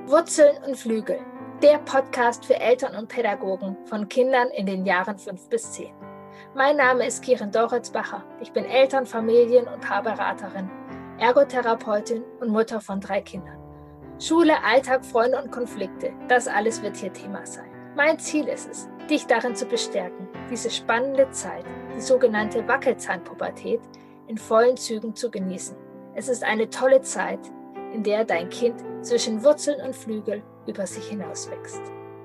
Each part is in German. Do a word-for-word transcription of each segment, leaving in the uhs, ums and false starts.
Wurzeln und Flügel, der Podcast für Eltern und Pädagogen von Kindern in den Jahren fünf bis zehn. Mein Name ist Kirin Doritzbacher. Ich bin Eltern-, Familien- und Paarberaterin, Ergotherapeutin und Mutter von drei Kindern. Schule, Alltag, Freunde und Konflikte, das alles wird hier Thema sein. Mein Ziel ist es, dich darin zu bestärken, diese spannende Zeit, die sogenannte Wackelzahnpubertät, in vollen Zügen zu genießen. Es ist eine tolle Zeit, in der dein Kind zwischen Wurzeln und Flügel über sich hinaus wächst.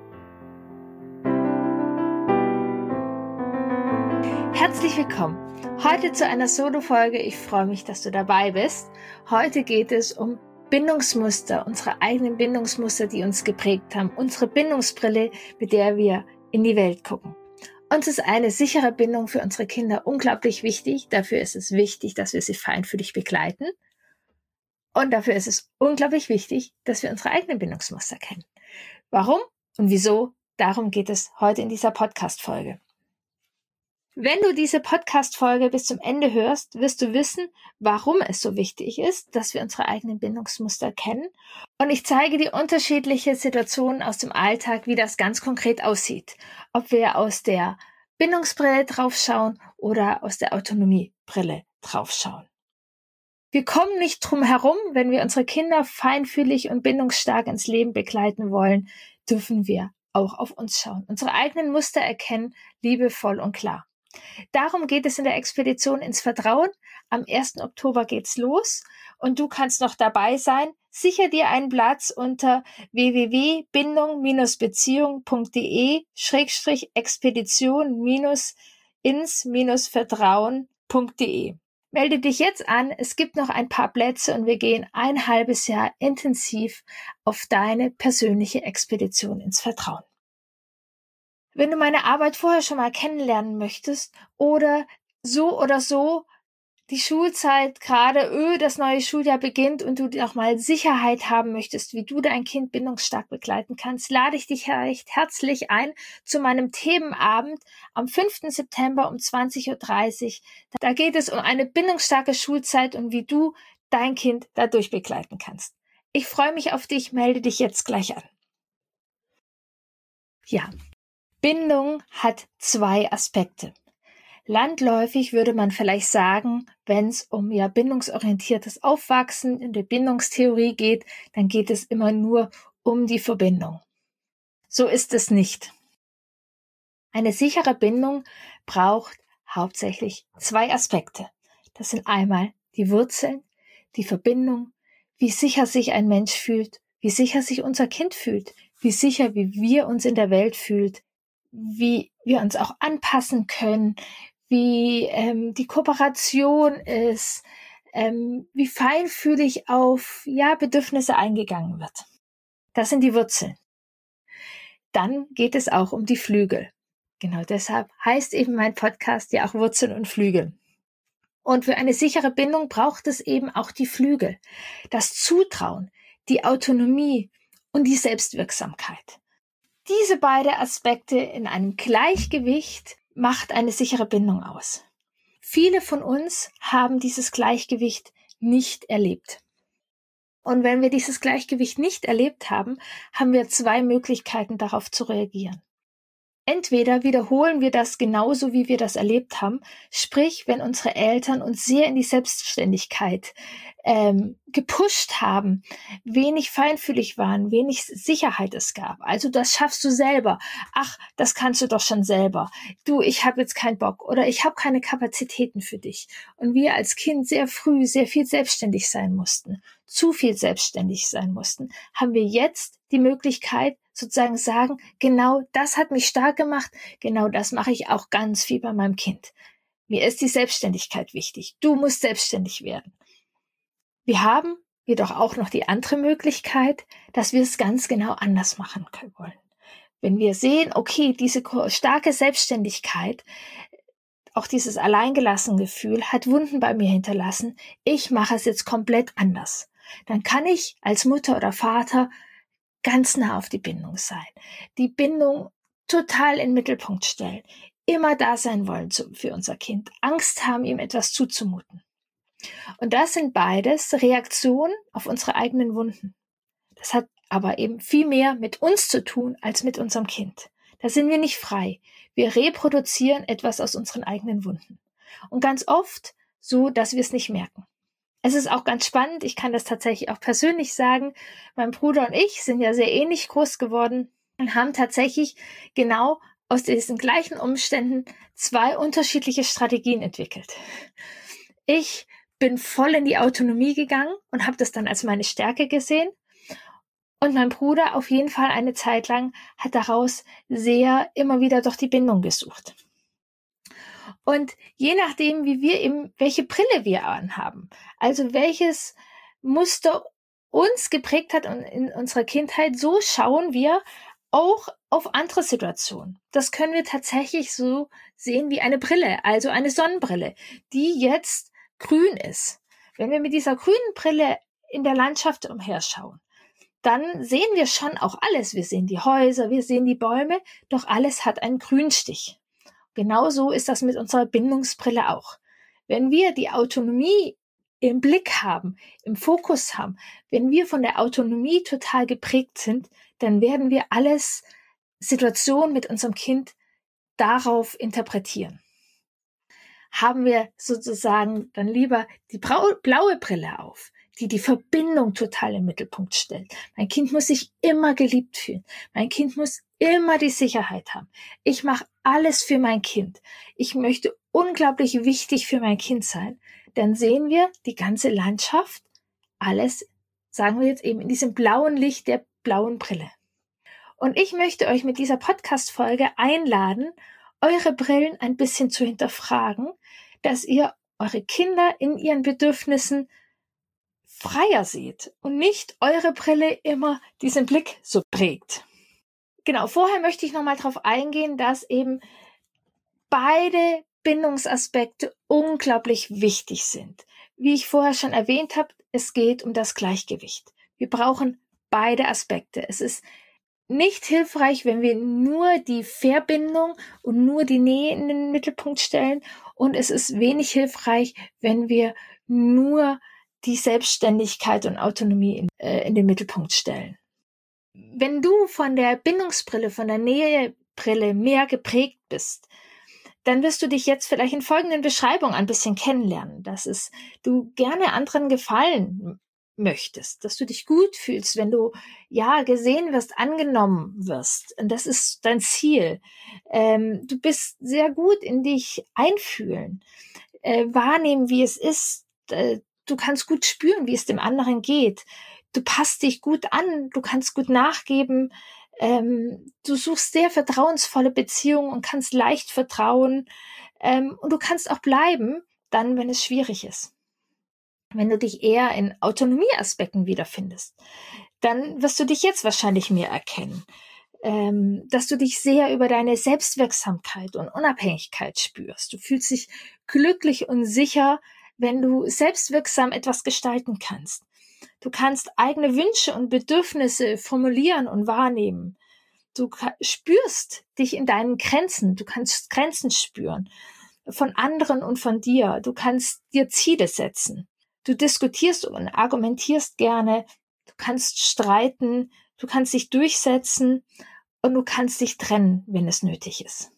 Herzlich willkommen. Heute zu einer Solo-Folge. Ich freue mich, dass du dabei bist. Heute geht es um Bindungsmuster, unsere eigenen Bindungsmuster, die uns geprägt haben, unsere Bindungsbrille, mit der wir in die Welt gucken. Uns ist eine sichere Bindung für unsere Kinder unglaublich wichtig. Dafür ist es wichtig, dass wir sie feinfühlig begleiten. Und dafür ist es unglaublich wichtig, dass wir unsere eigenen Bindungsmuster kennen. Warum und wieso? Darum geht es heute in dieser Podcast-Folge. Wenn du diese Podcast-Folge bis zum Ende hörst, wirst du wissen, warum es so wichtig ist, dass wir unsere eigenen Bindungsmuster kennen. Und ich zeige dir unterschiedliche Situationen aus dem Alltag, wie das ganz konkret aussieht. Ob wir aus der Bindungsbrille draufschauen oder aus der Autonomiebrille draufschauen. Wir kommen nicht drum herum, wenn wir unsere Kinder feinfühlig und bindungsstark ins Leben begleiten wollen, dürfen wir auch auf uns schauen, unsere eigenen Muster erkennen, liebevoll und klar. Darum geht es in der Expedition ins Vertrauen. Am ersten Oktober geht's los und du kannst noch dabei sein. Sicher dir einen Platz unter w w w punkt bindung Bindestrich beziehung punkt d e Schrägstrich expedition ins Vertrauen punkt d e. Melde dich jetzt an, es gibt noch ein paar Plätze und wir gehen ein halbes Jahr intensiv auf deine persönliche Expedition ins Vertrauen. Wenn du meine Arbeit vorher schon mal kennenlernen möchtest oder so oder so die Schulzeit gerade, öh, das neue Schuljahr beginnt und du noch mal Sicherheit haben möchtest, wie du dein Kind bindungsstark begleiten kannst, lade ich dich recht herzlich ein zu meinem Themenabend am fünften September um zwanzig Uhr dreißig. Da geht es um eine bindungsstarke Schulzeit und wie du dein Kind dadurch begleiten kannst. Ich freue mich auf dich, melde dich jetzt gleich an. Ja, Bindung hat zwei Aspekte. Landläufig würde man vielleicht sagen, wenn es um ja bindungsorientiertes Aufwachsen in der Bindungstheorie geht, dann geht es immer nur um die Verbindung. So ist es nicht. Eine sichere Bindung braucht hauptsächlich zwei Aspekte. Das sind einmal die Wurzeln, die Verbindung, wie sicher sich ein Mensch fühlt, wie sicher sich unser Kind fühlt, wie sicher wie wir uns in der Welt fühlen, wie wir uns auch anpassen können, wie ähm, die Kooperation ist, ähm, wie feinfühlig auf ja Bedürfnisse eingegangen wird. Das sind die Wurzeln. Dann geht es auch um die Flügel. Genau deshalb heißt eben mein Podcast ja auch Wurzeln und Flügel. Und für eine sichere Bindung braucht es eben auch die Flügel, das Zutrauen, die Autonomie und die Selbstwirksamkeit. Diese beiden Aspekte in einem Gleichgewicht macht eine sichere Bindung aus. Viele von uns haben dieses Gleichgewicht nicht erlebt. Und wenn wir dieses Gleichgewicht nicht erlebt haben, haben wir zwei Möglichkeiten, darauf zu reagieren. Entweder wiederholen wir das genauso, wie wir das erlebt haben, sprich, wenn unsere Eltern uns sehr in die Selbstständigkeit ähm, gepusht haben, wenig feinfühlig waren, wenig Sicherheit es gab. Also das schaffst du selber. Ach, das kannst du doch schon selber. Du, ich habe jetzt keinen Bock oder ich habe keine Kapazitäten für dich. Und wir als Kind sehr früh sehr viel selbstständig sein mussten, zu viel selbstständig sein mussten, haben wir jetzt die Möglichkeit, sozusagen sagen, genau das hat mich stark gemacht, genau das mache ich auch ganz viel bei meinem Kind. Mir ist die Selbstständigkeit wichtig. Du musst selbstständig werden. Wir haben jedoch auch noch die andere Möglichkeit, dass wir es ganz genau anders machen können wollen. Wenn wir sehen, okay, diese starke Selbstständigkeit, auch dieses Alleingelassengefühl hat Wunden bei mir hinterlassen, ich mache es jetzt komplett anders. Dann kann ich als Mutter oder Vater ganz nah auf die Bindung sein, die Bindung total in den Mittelpunkt stellen, immer da sein wollen für unser Kind, Angst haben, ihm etwas zuzumuten. Und das sind beides Reaktionen auf unsere eigenen Wunden. Das hat aber eben viel mehr mit uns zu tun als mit unserem Kind. Da sind wir nicht frei. Wir reproduzieren etwas aus unseren eigenen Wunden. Und ganz oft so, dass wir es nicht merken. Es ist auch ganz spannend, ich kann das tatsächlich auch persönlich sagen, mein Bruder und ich sind ja sehr ähnlich groß geworden und haben tatsächlich genau aus diesen gleichen Umständen zwei unterschiedliche Strategien entwickelt. Ich bin voll in die Autonomie gegangen und habe das dann als meine Stärke gesehen. Und mein Bruder auf jeden Fall eine Zeit lang hat daraus sehr immer wieder doch die Bindung gesucht. Und je nachdem, wie wir eben, welche Brille wir anhaben, also welches Muster uns geprägt hat in unserer Kindheit, so schauen wir auch auf andere Situationen. Das können wir tatsächlich so sehen wie eine Brille, also eine Sonnenbrille, die jetzt grün ist. Wenn wir mit dieser grünen Brille in der Landschaft umherschauen, dann sehen wir schon auch alles. Wir sehen die Häuser, wir sehen die Bäume, doch alles hat einen Grünstich. Genauso ist das mit unserer Bindungsbrille auch. Wenn wir die Autonomie im Blick haben, im Fokus haben, wenn wir von der Autonomie total geprägt sind, dann werden wir alles Situationen mit unserem Kind darauf interpretieren. Haben wir sozusagen dann lieber die blaue Brille auf, die die Verbindung total im Mittelpunkt stellt. Mein Kind muss sich immer geliebt fühlen. Mein Kind muss immer die Sicherheit haben. Ich mache alles für mein Kind. Ich möchte unglaublich wichtig für mein Kind sein. Dann sehen wir die ganze Landschaft, alles, sagen wir jetzt eben, in diesem blauen Licht der blauen Brille. Und ich möchte euch mit dieser Podcast-Folge einladen, eure Brillen ein bisschen zu hinterfragen, dass ihr eure Kinder in ihren Bedürfnissen freier seht und nicht eure Brille immer diesen Blick so prägt. Genau, vorher möchte ich nochmal darauf eingehen, dass eben beide Bindungsaspekte unglaublich wichtig sind. Wie ich vorher schon erwähnt habe, es geht um das Gleichgewicht. Wir brauchen beide Aspekte. Es ist nicht hilfreich, wenn wir nur die Verbindung und nur die Nähe in den Mittelpunkt stellen, und es ist wenig hilfreich, wenn wir nur die Selbstständigkeit und Autonomie in, äh, in den Mittelpunkt stellen. Wenn du von der Bindungsbrille, von der Nähebrille mehr geprägt bist, dann wirst du dich jetzt vielleicht in folgenden Beschreibungen ein bisschen kennenlernen, dass es du gerne anderen gefallen möchtest, dass du dich gut fühlst, wenn du ja gesehen wirst, angenommen wirst. Und das ist dein Ziel. Ähm, du bist sehr gut in dich einfühlen, äh, wahrnehmen, wie es ist. Äh, du kannst gut spüren, wie es dem anderen geht. Du passt dich gut an, du kannst gut nachgeben. Ähm, du suchst sehr vertrauensvolle Beziehungen und kannst leicht vertrauen. Ähm, und du kannst auch bleiben, dann, wenn es schwierig ist. Wenn du dich eher in Autonomieaspekten wiederfindest, dann wirst du dich jetzt wahrscheinlich mehr erkennen, ähm, dass du dich sehr über deine Selbstwirksamkeit und Unabhängigkeit spürst. Du fühlst dich glücklich und sicher, wenn du selbstwirksam etwas gestalten kannst. Du kannst eigene Wünsche und Bedürfnisse formulieren und wahrnehmen. Du spürst dich in deinen Grenzen. Du kannst Grenzen spüren von anderen und von dir. Du kannst dir Ziele setzen. Du diskutierst und argumentierst gerne, du kannst streiten, du kannst dich durchsetzen und du kannst dich trennen, wenn es nötig ist.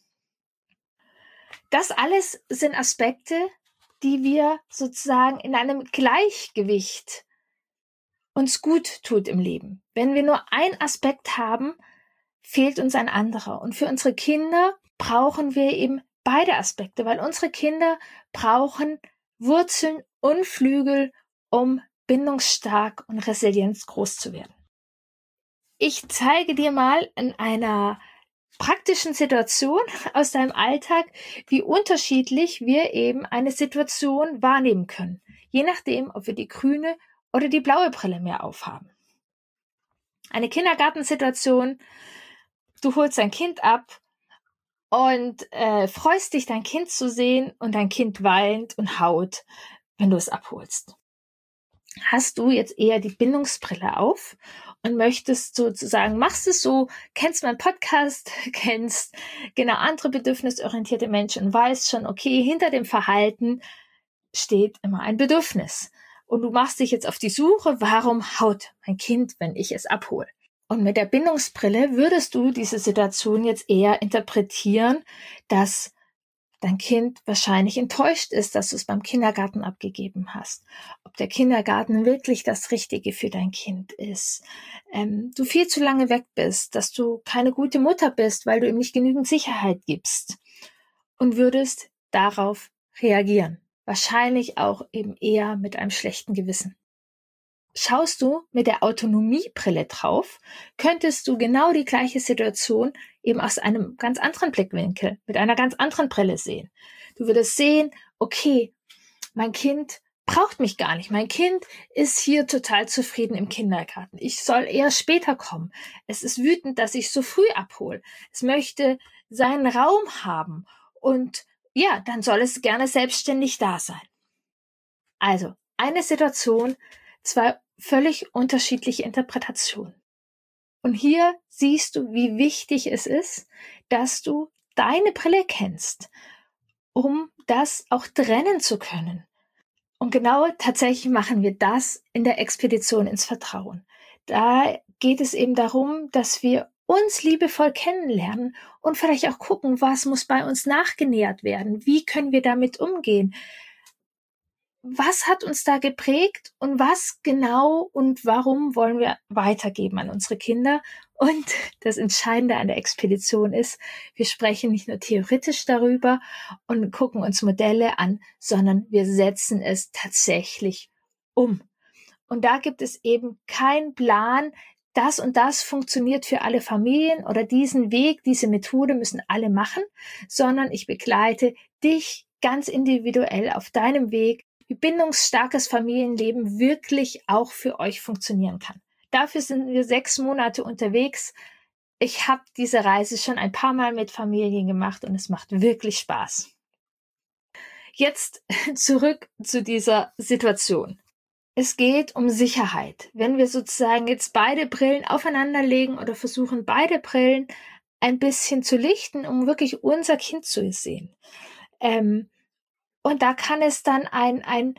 Das alles sind Aspekte, die wir sozusagen in einem Gleichgewicht uns gut tut im Leben. Wenn wir nur einen Aspekt haben, fehlt uns ein anderer. Und für unsere Kinder brauchen wir eben beide Aspekte, weil unsere Kinder brauchen Wurzeln und Flügel, um bindungsstark und resilient groß zu werden. Ich zeige dir mal in einer praktischen Situation aus deinem Alltag, wie unterschiedlich wir eben eine Situation wahrnehmen können, je nachdem, ob wir die grüne oder die blaue Brille mehr aufhaben. Eine Kindergartensituation, du holst dein Kind ab und äh, freust dich, dein Kind zu sehen, und dein Kind weint und haut, wenn du es abholst. Hast du jetzt eher die Bindungsbrille auf und möchtest sozusagen, machst es so, kennst meinen Podcast, kennst genau andere bedürfnisorientierte Menschen und weißt schon, okay, hinter dem Verhalten steht immer ein Bedürfnis. Und du machst dich jetzt auf die Suche, warum haut mein Kind, wenn ich es abhole? Und mit der Bindungsbrille würdest du diese Situation jetzt eher interpretieren, dass dein Kind wahrscheinlich enttäuscht ist, dass du es beim Kindergarten abgegeben hast. Ob der Kindergarten wirklich das Richtige für dein Kind ist. Ähm, du viel zu lange weg bist, dass du keine gute Mutter bist, weil du ihm nicht genügend Sicherheit gibst. Und würdest darauf reagieren. Wahrscheinlich auch eben eher mit einem schlechten Gewissen. Schaust du mit der Autonomiebrille drauf, könntest du genau die gleiche Situation eben aus einem ganz anderen Blickwinkel, mit einer ganz anderen Brille sehen. Du würdest sehen, okay, mein Kind braucht mich gar nicht. Mein Kind ist hier total zufrieden im Kindergarten. Ich soll eher später kommen. Es ist wütend, dass ich so früh abhole. Es möchte seinen Raum haben und ja, dann soll es gerne selbstständig da sein. Also, eine Situation, zwei völlig unterschiedliche Interpretationen. Und hier siehst du, wie wichtig es ist, dass du deine Brille kennst, um das auch trennen zu können. Und genau tatsächlich machen wir das in der Expedition ins Vertrauen. Da geht es eben darum, dass wir uns liebevoll kennenlernen und vielleicht auch gucken, was muss bei uns nachgenähert werden, wie können wir damit umgehen. Was hat uns da geprägt und was genau und warum wollen wir weitergeben an unsere Kinder? Und das Entscheidende an der Expedition ist, wir sprechen nicht nur theoretisch darüber und gucken uns Modelle an, sondern wir setzen es tatsächlich um. Und da gibt es eben keinen Plan, das und das funktioniert für alle Familien oder diesen Weg, diese Methode müssen alle machen, sondern ich begleite dich ganz individuell auf deinem Weg, wie bindungsstarkes Familienleben wirklich auch für euch funktionieren kann. Dafür sind wir sechs Monate unterwegs. Ich habe diese Reise schon ein paar Mal mit Familien gemacht und es macht wirklich Spaß. Jetzt zurück zu dieser Situation. Es geht um Sicherheit. Wenn wir sozusagen jetzt beide Brillen aufeinander legen oder versuchen, beide Brillen ein bisschen zu lichten, um wirklich unser Kind zu sehen. Ähm, Und da kann es dann ein, ein,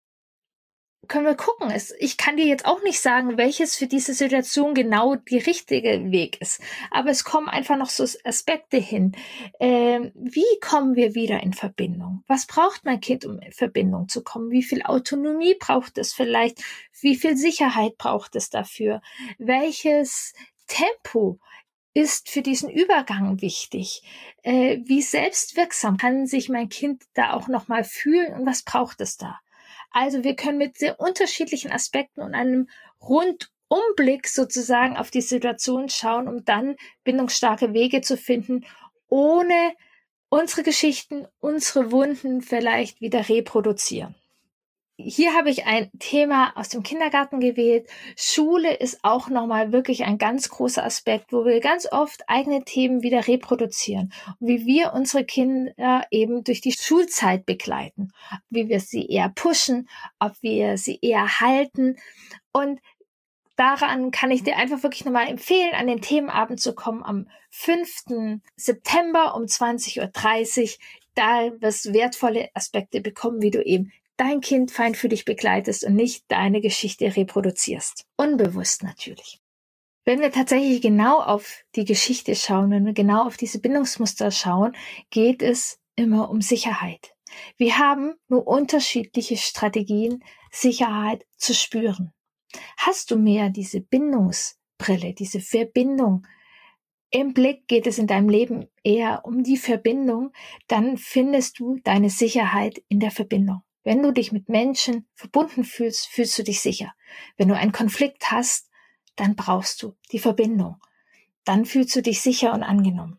können wir gucken. Es, ich kann dir jetzt auch nicht sagen, welches für diese Situation genau der richtige Weg ist. Aber es kommen einfach noch so Aspekte hin. Ähm, wie kommen wir wieder in Verbindung? Was braucht mein Kind, um in Verbindung zu kommen? Wie viel Autonomie braucht es vielleicht? Wie viel Sicherheit braucht es dafür? Welches Tempo ist für diesen Übergang wichtig? Äh, wie selbstwirksam kann sich mein Kind da auch nochmal fühlen und was braucht es da? Also wir können mit sehr unterschiedlichen Aspekten und einem Rundumblick sozusagen auf die Situation schauen, um dann bindungsstarke Wege zu finden, ohne unsere Geschichten, unsere Wunden vielleicht wieder reproduzieren. Hier habe ich ein Thema aus dem Kindergarten gewählt. Schule ist auch nochmal wirklich ein ganz großer Aspekt, wo wir ganz oft eigene Themen wieder reproduzieren. Und wie wir unsere Kinder eben durch die Schulzeit begleiten. Wie wir sie eher pushen, ob wir sie eher halten. Und daran kann ich dir einfach wirklich nochmal empfehlen, an den Themenabend zu kommen am fünften September um zwanzig Uhr dreißig. Da wirst du wertvolle Aspekte bekommen, wie du eben dein Kind feinfühlig begleitest und nicht deine Geschichte reproduzierst. Unbewusst natürlich. Wenn wir tatsächlich genau auf die Geschichte schauen, wenn wir genau auf diese Bindungsmuster schauen, geht es immer um Sicherheit. Wir haben nur unterschiedliche Strategien, Sicherheit zu spüren. Hast du mehr diese Bindungsbrille, diese Verbindung im Blick, geht es in deinem Leben eher um die Verbindung, dann findest du deine Sicherheit in der Verbindung. Wenn du dich mit Menschen verbunden fühlst, fühlst du dich sicher. Wenn du einen Konflikt hast, dann brauchst du die Verbindung. Dann fühlst du dich sicher und angenommen.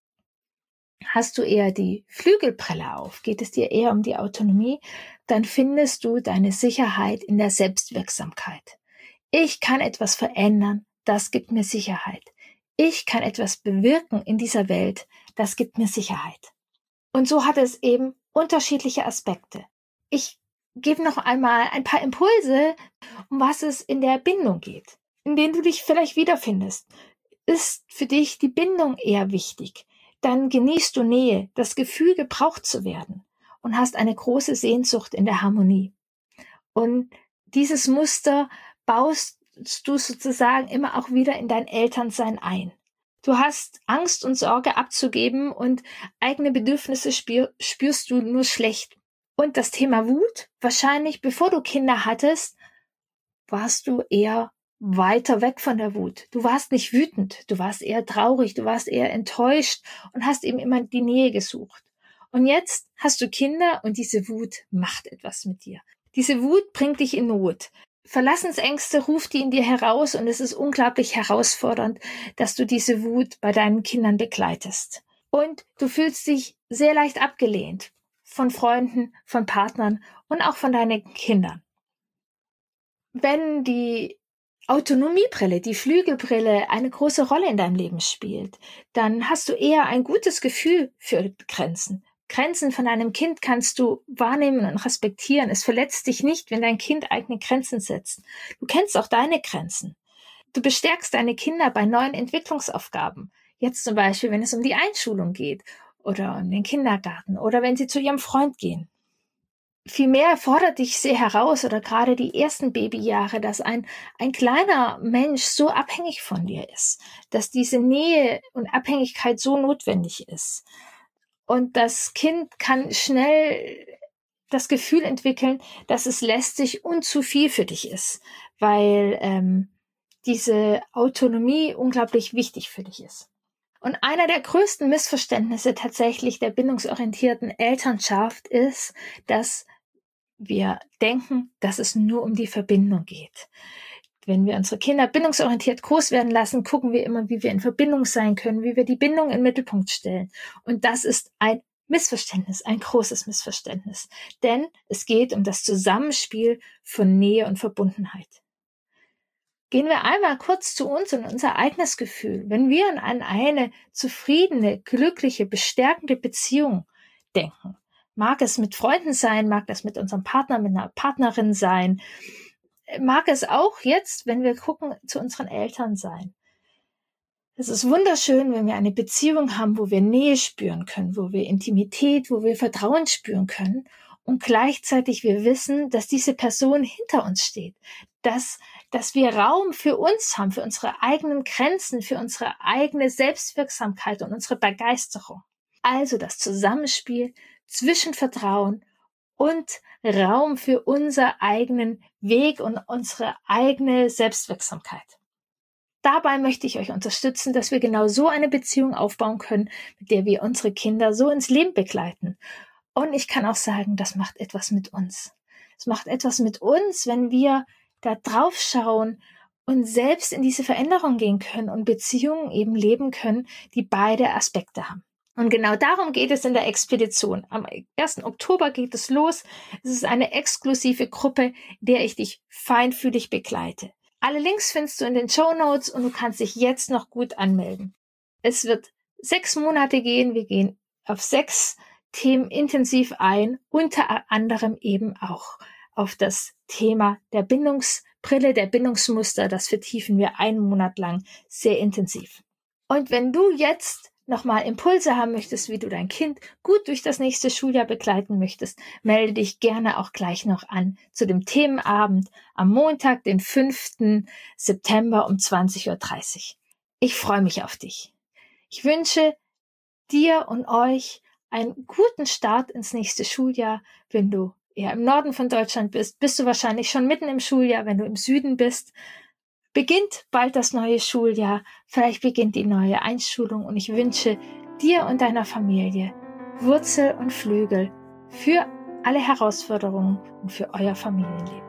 Hast du eher die Flügelbrille auf, geht es dir eher um die Autonomie, dann findest du deine Sicherheit in der Selbstwirksamkeit. Ich kann etwas verändern, das gibt mir Sicherheit. Ich kann etwas bewirken in dieser Welt, das gibt mir Sicherheit. Und so hat es eben unterschiedliche Aspekte. Ich gebe noch einmal ein paar Impulse, um was es in der Bindung geht, in denen du dich vielleicht wiederfindest. Ist für dich die Bindung eher wichtig? Dann genießt du Nähe, das Gefühl, gebraucht zu werden und hast eine große Sehnsucht in der Harmonie. Und dieses Muster baust du sozusagen immer auch wieder in dein Elternsein ein. Du hast Angst und Sorge abzugeben und eigene Bedürfnisse spür, spürst du nur schlecht. Und das Thema Wut, wahrscheinlich bevor du Kinder hattest, warst du eher weiter weg von der Wut. Du warst nicht wütend, du warst eher traurig, du warst eher enttäuscht und hast eben immer die Nähe gesucht. Und jetzt hast du Kinder und diese Wut macht etwas mit dir. Diese Wut bringt dich in Not. Verlassensängste ruft die in dir heraus und es ist unglaublich herausfordernd, dass du diese Wut bei deinen Kindern begleitest. Und du fühlst dich sehr leicht abgelehnt von Freunden, von Partnern und auch von deinen Kindern. Wenn die Autonomiebrille, die Flügelbrille eine große Rolle in deinem Leben spielt, dann hast du eher ein gutes Gefühl für Grenzen. Grenzen von einem Kind kannst du wahrnehmen und respektieren. Es verletzt dich nicht, wenn dein Kind eigene Grenzen setzt. Du kennst auch deine Grenzen. Du bestärkst deine Kinder bei neuen Entwicklungsaufgaben. Jetzt zum Beispiel, wenn es um die Einschulung geht oder um den Kindergarten oder wenn sie zu ihrem Freund gehen. Vielmehr fordert dich sehr heraus oder gerade die ersten Babyjahre, dass ein, ein kleiner Mensch so abhängig von dir ist, dass diese Nähe und Abhängigkeit so notwendig ist. Und das Kind kann schnell das Gefühl entwickeln, dass es lästig und zu viel für dich ist, weil ähm, diese Autonomie unglaublich wichtig für dich ist. Und einer der größten Missverständnisse tatsächlich der bindungsorientierten Elternschaft ist, dass wir denken, dass es nur um die Verbindung geht. Wenn wir unsere Kinder bindungsorientiert groß werden lassen, gucken wir immer, wie wir in Verbindung sein können, wie wir die Bindung in den Mittelpunkt stellen. Und das ist ein Missverständnis, ein großes Missverständnis. Denn es geht um das Zusammenspiel von Nähe und Verbundenheit. Gehen wir einmal kurz zu uns und unser eigenes Gefühl. Wenn wir an eine zufriedene, glückliche, bestärkende Beziehung denken, mag es mit Freunden sein, mag das mit unserem Partner, mit einer Partnerin sein, mag es auch jetzt, wenn wir gucken, zu unseren Eltern sein. Es ist wunderschön, wenn wir eine Beziehung haben, wo wir Nähe spüren können, wo wir Intimität, wo wir Vertrauen spüren können und gleichzeitig wir wissen, dass diese Person hinter uns steht, dass, dass wir Raum für uns haben, für unsere eigenen Grenzen, für unsere eigene Selbstwirksamkeit und unsere Begeisterung. Also das Zusammenspiel zwischen Vertrauen und Raum für unseren eigenen Weg und unsere eigene Selbstwirksamkeit. Dabei möchte ich euch unterstützen, dass wir genau so eine Beziehung aufbauen können, mit der wir unsere Kinder so ins Leben begleiten. Und ich kann auch sagen, das macht etwas mit uns. Es macht etwas mit uns, wenn wir da drauf schauen und selbst in diese Veränderung gehen können und Beziehungen eben leben können, die beide Aspekte haben. Und genau darum geht es in der Expedition. Am ersten Oktober geht es los. Es ist eine exklusive Gruppe, der ich dich feinfühlig begleite. Alle Links findest du in den Shownotes und du kannst dich jetzt noch gut anmelden. Es wird sechs Monate gehen. Wir gehen auf sechs Themen intensiv ein, unter anderem eben auch auf das Thema der Bindungsbrille, der Bindungsmuster. Das vertiefen wir einen Monat lang sehr intensiv. Und wenn du jetzt nochmal Impulse haben möchtest, wie du dein Kind gut durch das nächste Schuljahr begleiten möchtest, melde dich gerne auch gleich noch an zu dem Themenabend am Montag, den fünften September um zwanzig Uhr dreißig. Ich freue mich auf dich. Ich wünsche dir und euch einen guten Start ins nächste Schuljahr. Wenn du eher im Norden von Deutschland bist, bist du wahrscheinlich schon mitten im Schuljahr. Wenn du im Süden bist, beginnt bald das neue Schuljahr, vielleicht beginnt die neue Einschulung und ich wünsche dir und deiner Familie Wurzel und Flügel für alle Herausforderungen und für euer Familienleben.